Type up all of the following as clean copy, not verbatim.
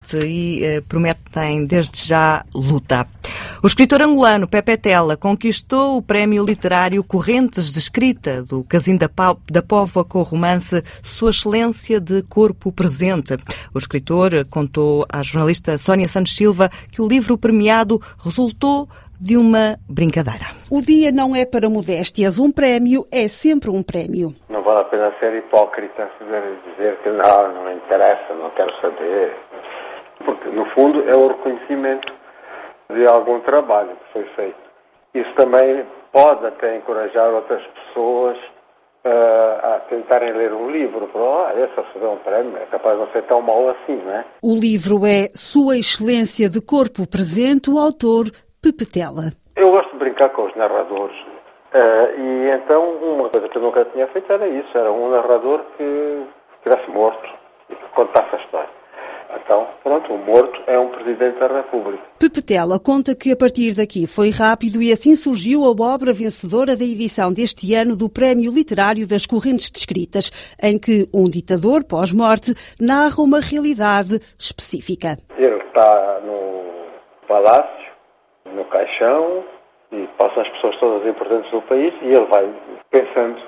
forte e prometem desde já luta. O escritor angolano Pepe Tela conquistou o prémio literário Correntes de Escrita do Casino da Póvoa com o romance Sua Excelência de Corpo Presente. O escritor contou à jornalista Sónia Santos Silva que o livro premiado resultou de uma brincadeira. O dia não é para modéstias. Um prémio é sempre um prémio. Não vale a pena ser hipócrita, dizer que não me interessa, não quero saber. Porque, no fundo, é o reconhecimento de algum trabalho que foi feito. Isso também pode até encorajar outras pessoas a tentarem ler um livro. Esse a receber um prémio é capaz de não ser tão mau assim, não é? O livro é Sua Excelência de Corpo Presente, o autor Pepe Tela. Eu gosto de brincar com os narradores. E então, uma coisa que eu nunca tinha feito era isso. Era um narrador que estivesse morto e que contasse a história. Então, pronto, o morto é um Presidente da República. Pepe Tela conta que a partir daqui foi rápido e assim surgiu a obra vencedora da edição deste ano do Prémio Literário das Correntes de Escritas, em que um ditador pós-morte narra uma realidade específica. Ele está no palácio, no caixão, e passam as pessoas todas importantes do país e ele vai pensando,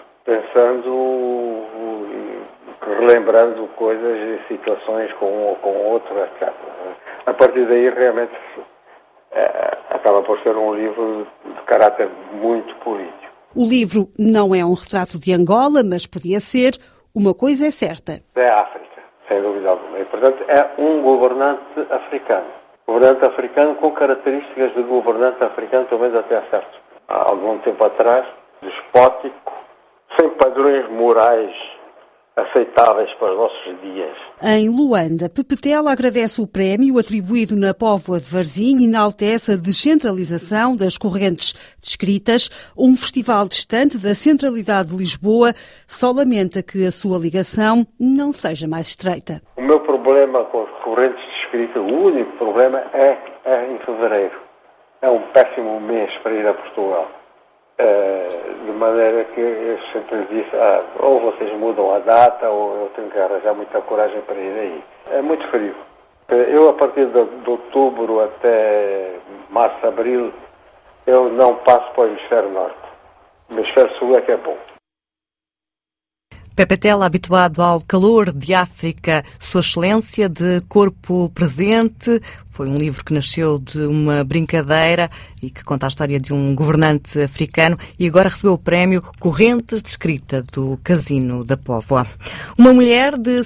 relembrando coisas e situações com um ou com outro, etc. A partir daí, realmente, acaba por ser um livro de caráter muito político. O livro não é um retrato de Angola, mas podia ser. Uma coisa é certa. É a África, sem dúvida alguma. E, portanto, é um governante africano. Governante africano com características de governante africano, pelo menos até há algum tempo atrás, despótico, sem padrões morais aceitáveis para os nossos dias. Em Luanda, Pepe Tela agradece o prémio atribuído na Póvoa de Varzim e enaltece a descentralização das correntes de escritas, um festival distante da centralidade de Lisboa, só lamenta que a sua ligação não seja mais estreita. O meu problema com as correntes de escrita, o único problema é em fevereiro. É um péssimo mês para ir a Portugal. De maneira que eu sempre disse, ou vocês mudam a data ou eu tenho que arranjar muita coragem para ir aí. É muito frio. Eu, a partir de outubro até março, abril, eu não passo para o hemisfério norte. O hemisfério sul é que é bom. Pepe Tela, habituado ao calor de África, Sua Excelência de Corpo Presente, foi um livro que nasceu de uma brincadeira e que conta a história de um governante africano e agora recebeu o prémio Correntes de Escrita do Casino da Póvoa. Uma mulher de